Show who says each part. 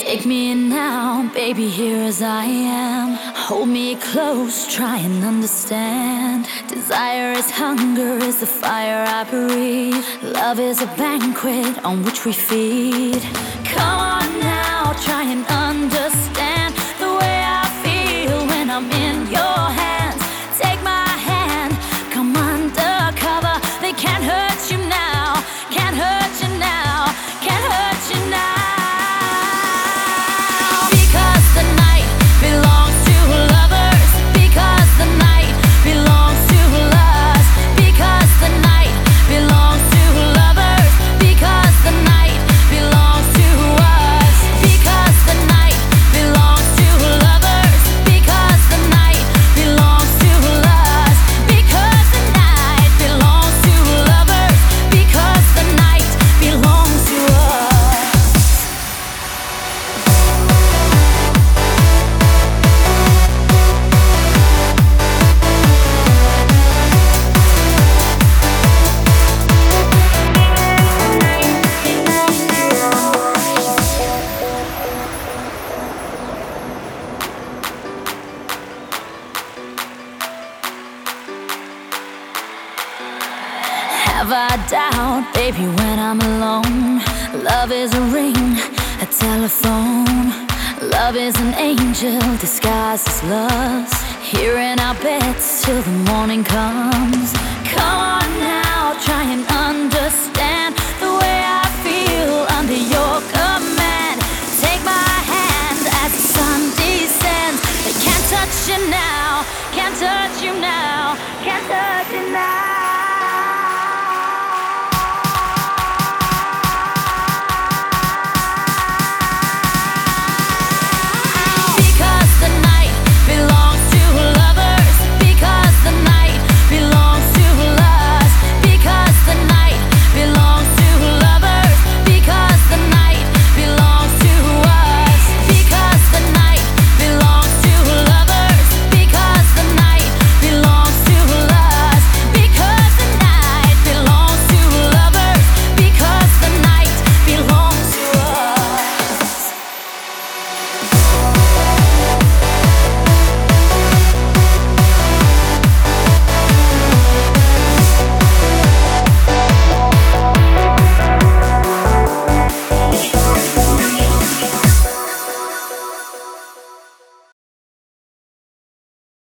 Speaker 1: Take me in now, baby, here as I am. Hold me close, try and understand. Desire is hunger, is the fire I breathe. Love is a banquet on which we feed. Come on now, try and understand the way I feel when I'm in your hands. Take my hand, come undercover. They can't hurt you now, can't hurt you now, can't hurt you now. Have I doubt, baby, when I'm alone? Love is a ring, a telephone. Love is an angel disguised as lust. Here in our beds till the morning comes. Come on now, try and understand the way I feel under your command. Take my hand as the sun descends. They can't touch you now, can't touch you now, can't touch you now.